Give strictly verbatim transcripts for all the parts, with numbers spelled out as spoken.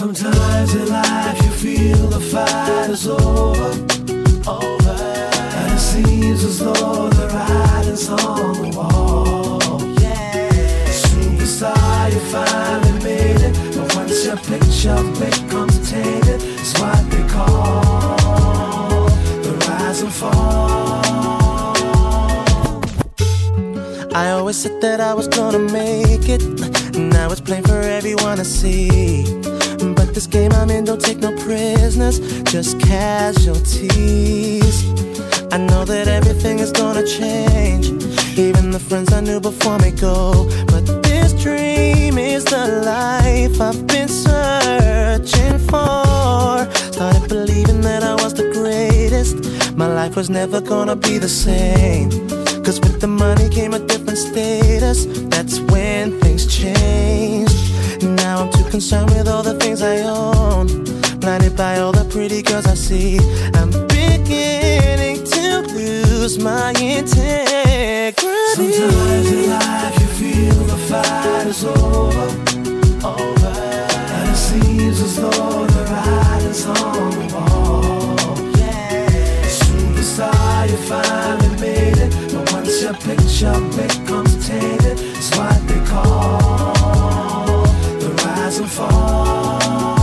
Sometimes in life you feel the fight is over, over, and it seems as though the writing's on the wall. Yeah, superstar, you finally made it, but once your picture becomes tainted, it's what they call the rise and fall. I always said that I was gonna make it. Now it's plain for everyone to see. But this game I'm in don't take no prisoners, just casualties. I know that everything is gonna change. Even the friends I knew before me go. But this dream is the life I've been searching for. Started believing that I was the greatest. My life was never gonna be the same. Cause with the money came a different status. That's when things changed. Now I'm too concerned with all the things I own, blinded by all the pretty girls I see. I'm beginning to lose my integrity. Sometimes in life you feel the fight is over, over, and it seems as though the writing's on the wall. Yeah, superstar, you finally made it, but once your picture becomes tainted, it's what they call the rise and fall.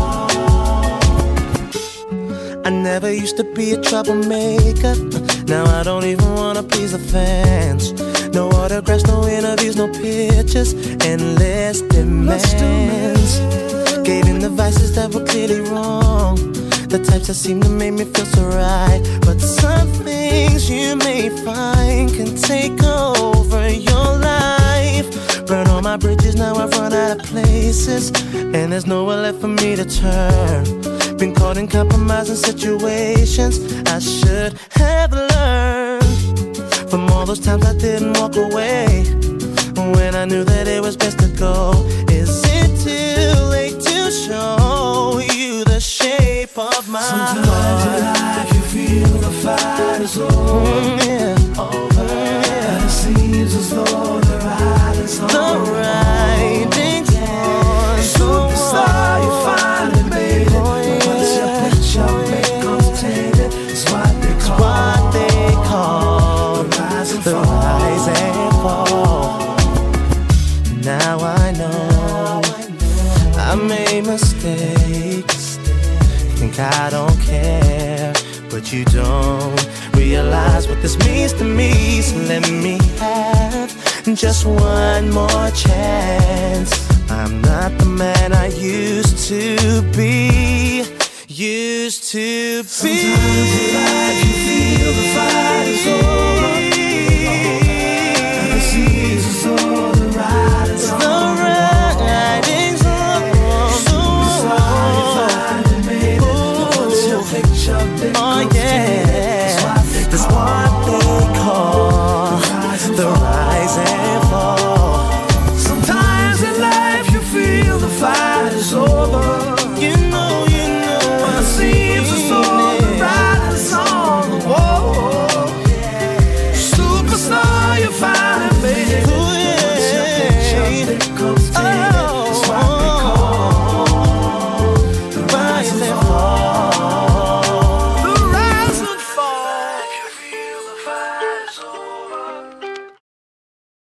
I never used to be a troublemaker. Now I don't even wanna please the fans. No autographs, no interviews, no pictures, endless demands. Gave in the vices that were clearly wrong, the types that seem to make me feel so right. But some things you may find can take over your life. Burn all my bridges, now I've run out of places, and there's nowhere left for me to turn. Been caught in compromising situations I should have learned from all those times I didn't walk away when I knew that it was best to go. Is it too late to show you the shape of my Sometimes heart? in life you feel the fight is over, Mm, yeah. over, yeah. And it seems as though the writing's on The writing's on the superstar, you finally made it, but once your picture becomes tainted, it's what they call, what they call the rise and the fall. rise and fall. Now I know I made mistakes. Think I don't care, but you don't realize what this means to me. So let me have just one more chance. I'm not the man I used to be. Used to be. Sometimes in life you